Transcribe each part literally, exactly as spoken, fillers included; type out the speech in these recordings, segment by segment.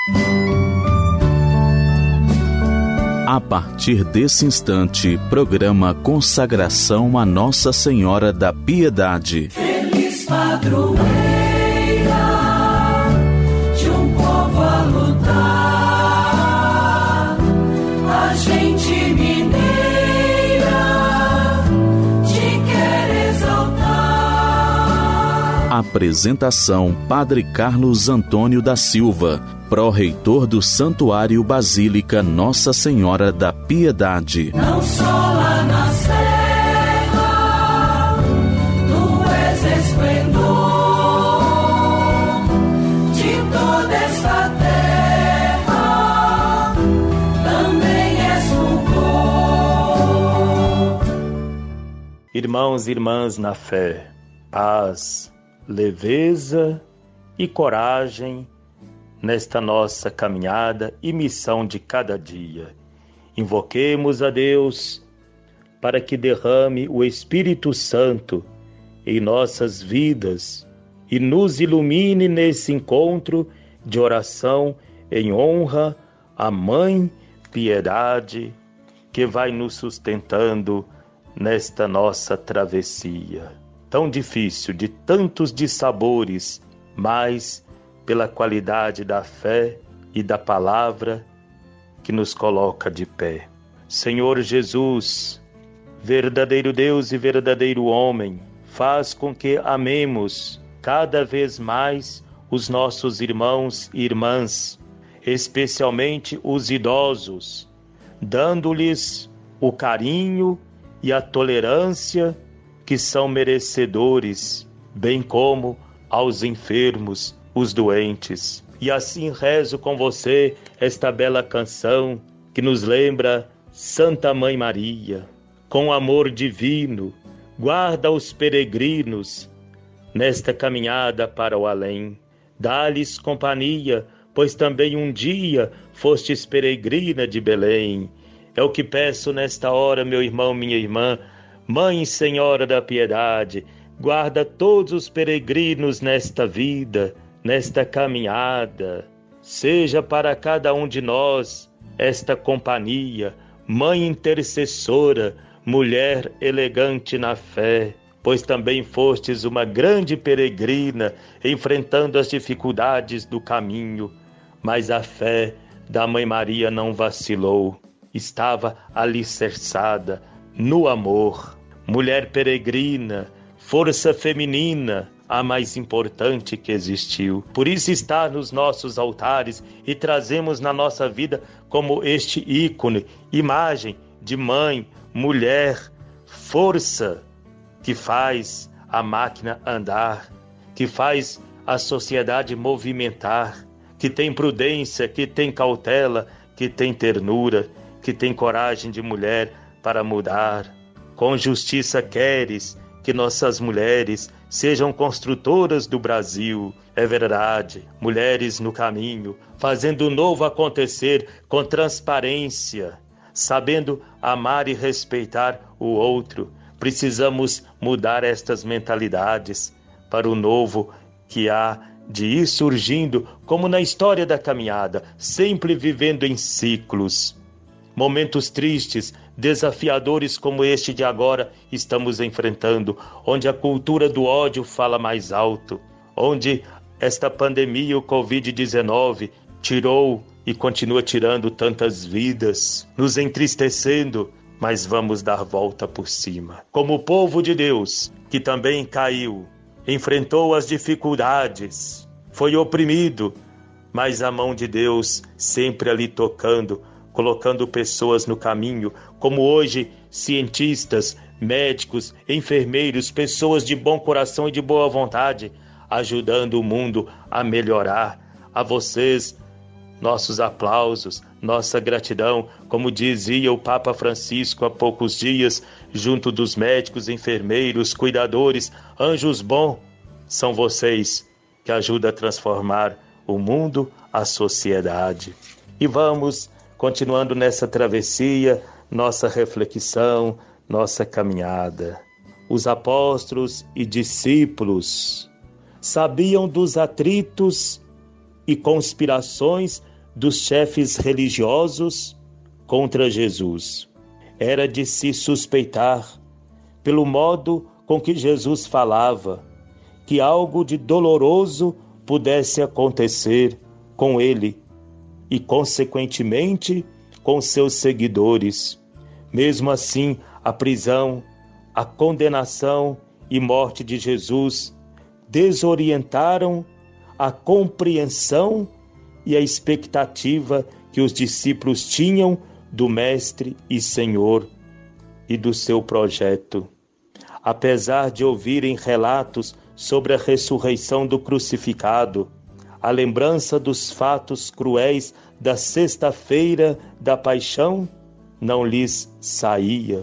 A partir desse instante, programa Consagração a Nossa Senhora da Piedade. Feliz padroeira de um povo a lutar, a gente mineira te quer exaltar. Apresentação: Padre Carlos Antônio da Silva, pró-reitor do Santuário Basílica Nossa Senhora da Piedade. Não só lá na serra, tu és esplendor de toda esta terra, também és fulgor. Irmãos e irmãs na fé, paz, leveza e coragem nesta nossa caminhada e missão de cada dia. Invoquemos a Deus para que derrame o Espírito Santo em nossas vidas e nos ilumine nesse encontro de oração em honra à Mãe Piedade, que vai nos sustentando nesta nossa travessia. Tão difícil, de tantos dissabores, mas pela qualidade da fé e da palavra que nos coloca de pé. Senhor Jesus, verdadeiro Deus e verdadeiro homem, faz com que amemos cada vez mais os nossos irmãos e irmãs, especialmente os idosos, dando-lhes o carinho e a tolerância que são merecedores, bem como aos enfermos, os doentes. E assim rezo com você esta bela canção que nos lembra Santa Mãe Maria. Com amor divino, guarda os peregrinos nesta caminhada para o além. Dá-lhes companhia, pois também um dia fostes peregrina de Belém. É o que peço nesta hora, meu irmão, minha irmã. Mãe Senhora da Piedade, guarda todos os peregrinos nesta vida, nesta caminhada. Seja para cada um de nós esta companhia, Mãe intercessora, mulher elegante na fé, pois também fostes uma grande peregrina, enfrentando as dificuldades do caminho, mas a fé da Mãe Maria não vacilou, estava alicerçada no amor. Mulher peregrina, força feminina, a mais importante que existiu. Por isso está nos nossos altares e trazemos na nossa vida como este ícone, imagem de mãe, mulher, força que faz a máquina andar, que faz a sociedade movimentar, que tem prudência, que tem cautela, que tem ternura, que tem coragem de mulher para mudar. Com justiça queres que nossas mulheres sejam construtoras do Brasil. É verdade, mulheres no caminho, fazendo o novo acontecer com transparência, sabendo amar e respeitar o outro. Precisamos mudar estas mentalidades para o novo que há de ir surgindo, como na história da caminhada, sempre vivendo em ciclos. Momentos tristes, desafiadores como este de agora estamos enfrentando, onde a cultura do ódio fala mais alto, onde esta pandemia, o covid dezenove, tirou e continua tirando tantas vidas, nos entristecendo, mas vamos dar volta por cima. Como o povo de Deus, que também caiu, enfrentou as dificuldades, foi oprimido, mas a mão de Deus sempre ali tocando, colocando pessoas no caminho, como hoje cientistas, médicos, enfermeiros, pessoas de bom coração e de boa vontade, ajudando o mundo a melhorar. A vocês, nossos aplausos, nossa gratidão, como dizia o Papa Francisco há poucos dias, junto dos médicos, enfermeiros, cuidadores, anjos bons, são vocês que ajudam a transformar o mundo, a sociedade. E vamos continuando nessa travessia, nossa reflexão, nossa caminhada. Os apóstolos e discípulos sabiam dos atritos e conspirações dos chefes religiosos contra Jesus. Era de se suspeitar, pelo modo com que Jesus falava, que algo de doloroso pudesse acontecer com ele e, consequentemente, com seus seguidores. Mesmo assim, a prisão, a condenação e morte de Jesus desorientaram a compreensão e a expectativa que os discípulos tinham do Mestre e Senhor e do seu projeto. Apesar de ouvirem relatos sobre a ressurreição do crucificado, a lembrança dos fatos cruéis da sexta-feira da paixão não lhes saía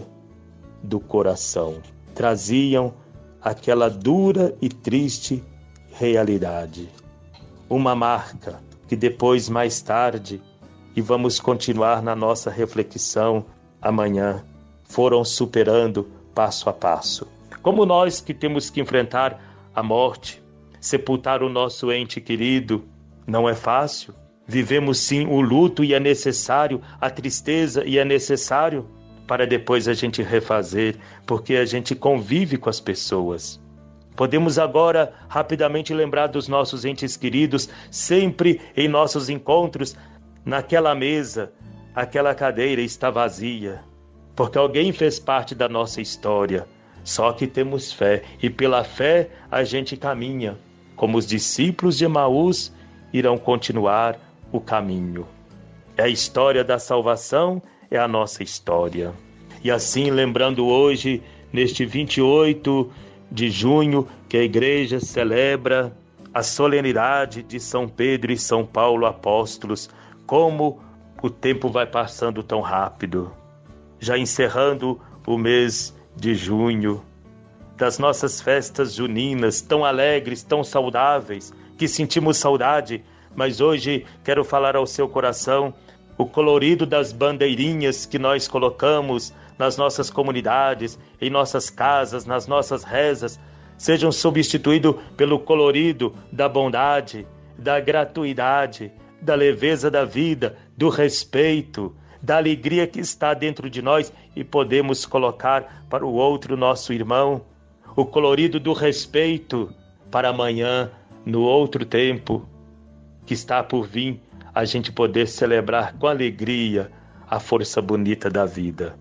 do coração. Traziam aquela dura e triste realidade. Uma marca que depois, mais tarde, e vamos continuar na nossa reflexão amanhã, foram superando passo a passo. Como nós que temos que enfrentar a morte, sepultar o nosso ente querido, não é fácil. Vivemos sim o luto e é necessário, a tristeza e é necessário, para depois a gente refazer, porque a gente convive com as pessoas. Podemos agora rapidamente lembrar dos nossos entes queridos, sempre em nossos encontros, naquela mesa, aquela cadeira está vazia, porque alguém fez parte da nossa história. Só que temos fé, e pela fé a gente caminha, como os discípulos de Emaús irão continuar o caminho. É a história da salvação, é a nossa história. E assim, lembrando hoje, neste vinte e oito de junho, que a igreja celebra a solenidade de São Pedro e São Paulo apóstolos, como o tempo vai passando tão rápido. Já encerrando o mês de junho, das nossas festas juninas, tão alegres, tão saudáveis, que sentimos saudade, mas hoje quero falar ao seu coração o colorido das bandeirinhas que nós colocamos nas nossas comunidades, em nossas casas, nas nossas rezas, sejam substituídos pelo colorido da bondade, da gratuidade, da leveza da vida, do respeito, da alegria que está dentro de nós e podemos colocar para o outro, nosso irmão, o colorido do respeito para amanhã, no outro tempo que está por vir, a gente poder celebrar com alegria a força bonita da vida.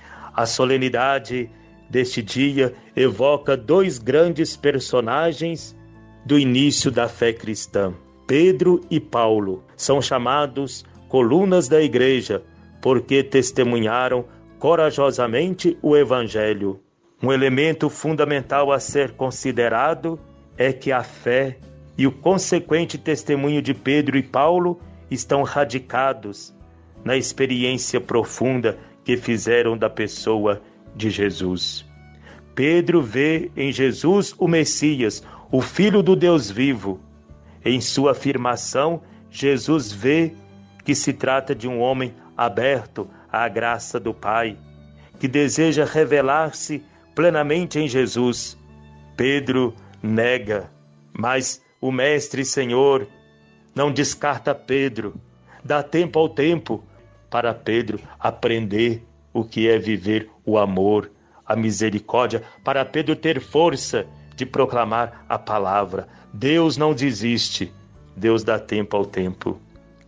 A solenidade deste dia evoca dois grandes personagens do início da fé cristã. Pedro e Paulo são chamados colunas da igreja, porque testemunharam corajosamente o Evangelho. Um elemento fundamental a ser considerado é que a fé e o consequente testemunho de Pedro e Paulo estão radicados na experiência profunda que fizeram da pessoa de Jesus. Pedro vê em Jesus o Messias, o Filho do Deus vivo. Em sua afirmação, Jesus vê que se trata de um homem aberto à graça do Pai, que deseja revelar-se plenamente em Jesus. Pedro nega, mas o Mestre e Senhor não descarta Pedro. Dá tempo ao tempo para Pedro aprender o que é viver o amor, a misericórdia, para Pedro ter força de proclamar a palavra. Deus não desiste, Deus dá tempo ao tempo.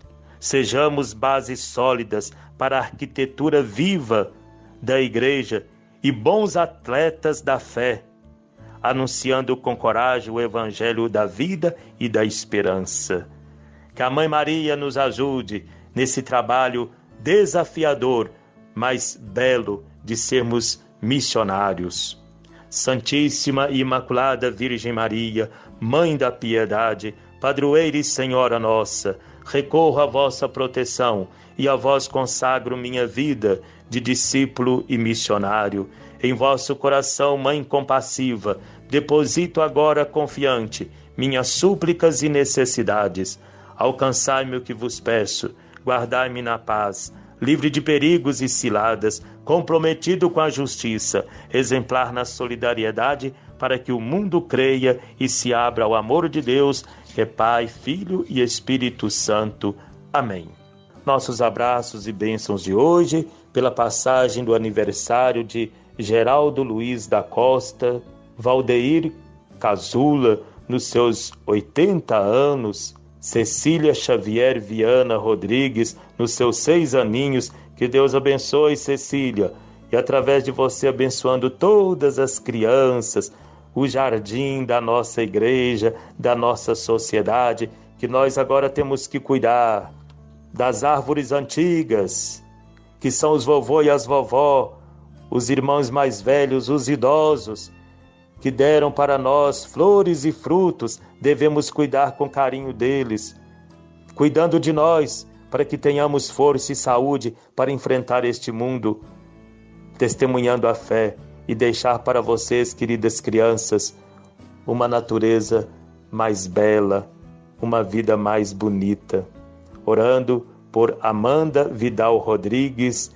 Sejamos bases sólidas para a arquitetura viva da igreja e bons atletas da fé, anunciando com coragem o evangelho da vida e da esperança. Que a Mãe Maria nos ajude nesse trabalho desafiador, mas belo, de sermos missionários. Santíssima e Imaculada Virgem Maria, Mãe da Piedade, Padroeira e Senhora nossa, recorro à vossa proteção e a vós consagro minha vida de discípulo e missionário. Em vosso coração, Mãe compassiva, deposito agora confiante minhas súplicas e necessidades. Alcançai-me o que vos peço, guardai-me na paz, livre de perigos e ciladas, comprometido com a justiça, exemplar na solidariedade, para que o mundo creia e se abra ao amor de Deus, que é Pai, Filho e Espírito Santo. Amém. Nossos abraços e bênçãos de hoje, pela passagem do aniversário de Geraldo Luiz da Costa, Valdeir Casula, nos seus oitenta anos, Cecília Xavier Viana Rodrigues, nos seus seis aninhos. Que Deus abençoe, Cecília, e através de você abençoando todas as crianças, o jardim da nossa igreja, da nossa sociedade, que nós agora temos que cuidar das árvores antigas, que são os vovô e as vovó, os irmãos mais velhos, os idosos, que deram para nós flores e frutos. Devemos cuidar com carinho deles, cuidando de nós, para que tenhamos força e saúde para enfrentar este mundo, testemunhando a fé e deixar para vocês, queridas crianças, uma natureza mais bela, uma vida mais bonita. Orando por Amanda Vidal Rodrigues,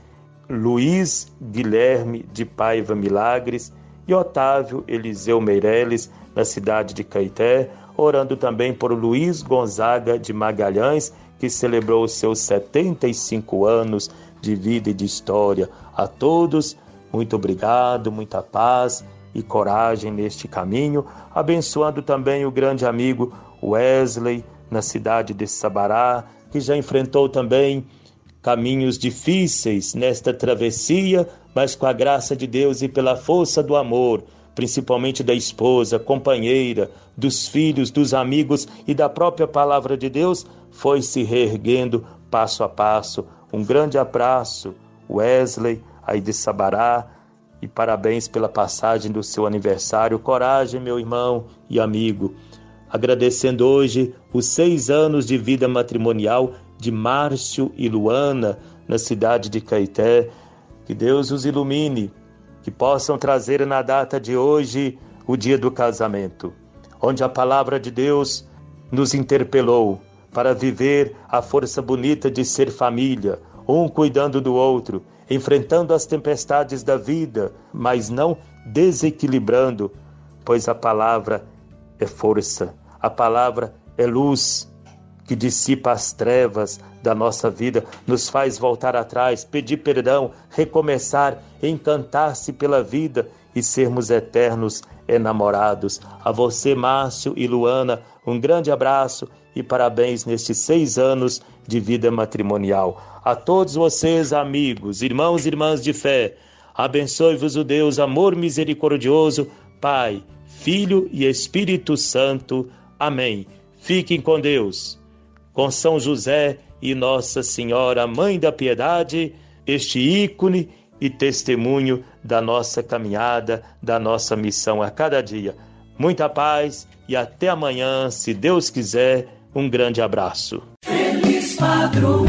Luiz Guilherme de Paiva Milagres e Otávio Eliseu Meireles, na cidade de Caeté. Orando também por Luiz Gonzaga de Magalhães, que celebrou os seus setenta e cinco anos de vida e de história. A todos, muito obrigado, muita paz e coragem neste caminho. Abençoando também o grande amigo Wesley, na cidade de Sabará, que já enfrentou também caminhos difíceis nesta travessia, mas com a graça de Deus e pela força do amor, principalmente da esposa, companheira, dos filhos, dos amigos e da própria palavra de Deus, foi se reerguendo passo a passo. Um grande abraço, Wesley, aí de Sabará, e parabéns pela passagem do seu aniversário. Coragem, meu irmão e amigo. Agradecendo hoje os seis anos de vida matrimonial de Márcio e Luana, na cidade de Caeté. Que Deus os ilumine, que possam trazer na data de hoje o dia do casamento, onde a palavra de Deus nos interpelou para viver a força bonita de ser família, um cuidando do outro, enfrentando as tempestades da vida, mas não desequilibrando, pois a palavra é força, a palavra é luz, que dissipa as trevas da nossa vida, nos faz voltar atrás, pedir perdão, recomeçar, encantar-se pela vida e sermos eternos enamorados. A você, Márcio e Luana, um grande abraço e parabéns nestes seis anos de vida matrimonial. A todos vocês, amigos, irmãos e irmãs de fé, abençoe-vos o Deus, amor misericordioso, Pai, Filho e Espírito Santo. Amém. Fiquem com Deus. Com São José e Nossa Senhora, Mãe da Piedade, este ícone e testemunho da nossa caminhada, da nossa missão a cada dia. Muita paz e até amanhã, se Deus quiser. Um grande abraço. Feliz padroeira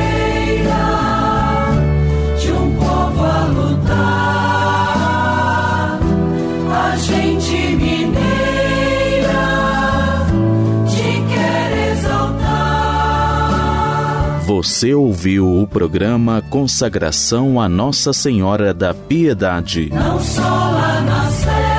de um povo a lutar, a gente mineira te quer exaltar. Você ouviu o programa Consagração a Nossa Senhora da Piedade. Não só lá na Sé